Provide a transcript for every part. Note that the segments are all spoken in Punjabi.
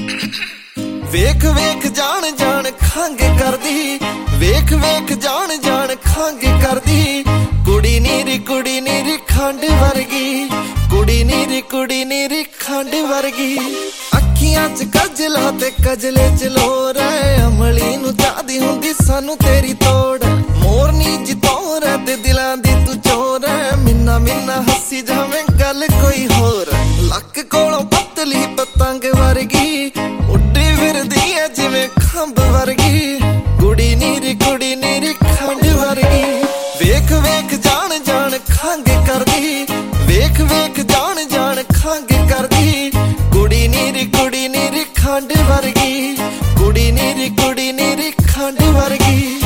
ਵੇਖ ਵੇਖ ਜਾਣ ਜਾਣ ਖੰਗ ਕਰਦੀ, ਵੇਖ ਵੇਖ ਜਾਣ ਜਾਣ ਖੰਗ ਕਰਦੀ। ਕੁੜੀ ਨੀਰੀ ਖੰਡ ਵਰਗੀ, ਕੁੜੀ ਨੀਰੀ ਖੰਡ ਵਰਗੀ। ਅੱਖੀਆਂ ਚ ਕਜਲਾ ਤੇ ਕਜਲੇ ਚ ਲੋਰ ਐ, ਅਮਲੀ ਨੂੰ ਚਾਹਦੀ ਹੁੰਦੀ ਸਾਨੂੰ ਤੇਰੀ ਤੋੜ। ਮੋਰਨੀ ਜਿਤੋਰ ਐ ਤੇ ਦਿਲਾਂ ਦੀ ਤੂੰ ਚੋਰ ਐ, ਮਿੰਨਾ ਮਿੰਨਾ ਹੱਸੀ ਜਾਵੇਂ ਗੱਲ ਕੋਈ ਹੋਰ। ਲੱਕ ਕੋਲੋਂ ਪਤਲੀ ਪਤੰਗ ਵਰਗੀ, ਉੱਡੀ ਫਿਰਦੀ ਐ ਜਿਵੇਂ ਖੰਭ ਵਰਗੀ। ਕੁੜੀ ਨੀਰੀ ਖੰਡ ਵਰਗੀ। ਵੇਖ ਵੇਖ ਜਾਣ ਜਾਣ ਖੰਗ ਕਰਦੀ, ਵੇਖ ਵੇਖ ਜਾਣ ਜਾਣ ਖੰਗ ਕਰਦੀ। ਕੁੜੀ ਨੀਰੀ ਖੰਡ ਵਰਗੀ, ਕੁੜੀ ਨੀਰੀ ਖੰਡ ਵਰਗੀ।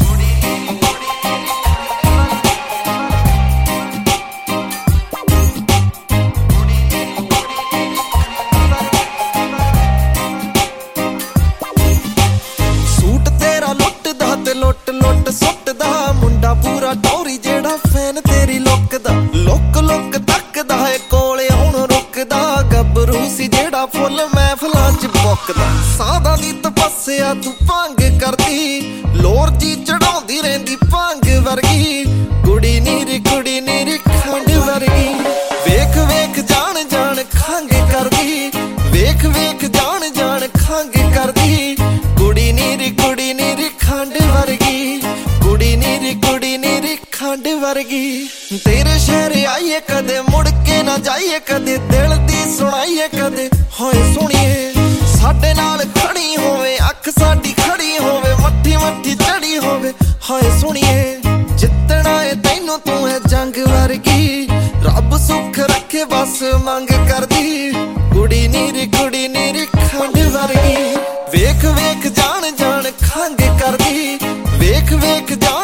ਸੂਟ ਤੇਰਾ ਲੁੱਟਦਾ ਤੇ ਲੁੱਟ ਲੁੱਟ ਸੁੱਟਦਾ, ਮੁੰਡਾ ਪੂਰਾ ਟੌਰੀ ਜਿਹੜਾ ਫੈਨ ਤੇਰੀ ਲੁੱਕ ਦਾ। ਲੁੱਕ ਲੁੱਕ ਤੱਕਦਾ ਏ ਕੋਲੇ ਹੁਣ ਰੁਕਦਾ, ਗੱਭਰੂ ਸੀ ਜਿਹੜਾ ਫੁੱਲ ਮਹਿਫਲਾਂ ਚ ਮੁੱਕਦਾ। ਸਾਧਾਂ ਦੀ ਤਪੱਸਿਆ ਤੂੰ ਭੰਗ ਕਰਦੀ, ਲੋਰ ਜੀ ਚੜਾਉਂਦੀ ਰਹਿੰਦੀ ਭੰਗ ਵਰਗੀ। ਕੁੜੀ ਨੀਰੀ ਖੰਡ ਵਰਗੀ। ਵੇਖ ਵੇਖ ਜਾਣ ਜਾਣ ਖੰਗ ਕਰਦੀ, ਵੇਖ ਵੇਖ ਜਾਣ ਜਾਣ ਖੰਗ ਕਰਦੀ। ਕੁੜੀ ਨੀਰੀ ਖੰਡ ਵਰਗੀ, ਕੁੜੀ ਨੀਰੀ ਖੰਡ ਵਰਗੀ। ਤੇਰੇ ਸ਼ਹਿਰ ਆਈਏ ਕਦੇ ਮੁੜ ਕੇ ਨਾ ਜਾਈਏ, ਕਦੇ ਦਿਲ ਦੀ ਸੁਣਾਈਏ ਕਦੇ ਹੋਏ ਸੁਣੀਏ। ਸਾਡੇ ਨਾਲ ਖੜੀ ਹੋਵੇ ਅੱਖ ਸਾਡੀ ਖੜੀ ਹੋਵੇ, ਮੱਠੀ ਮੱਠੀ ਚੜੀ ਹੋਵੇ ਹੋਏ ਸੁਣੀਏ। ਜਿੱਤਣਾ ਏ ਤੈਨੂੰ ਤੂੰ ਹੈ ਜੰਗ ਵਰਗੀ, ਰੱਬ ਸੁੱਖ ਰੱਖੇ ਬਸ ਮੰਗ ਕਰਦੀ। ਕੁੜੀ ਨੀਰੀ ਖੰਡ ਵਰਗੀ। ਵੇਖ ਵੇਖ ਜਾਣ ਜਾਣ ਖੰਗ ਕਰਦੀ, ਵੇਖ ਵੇਖ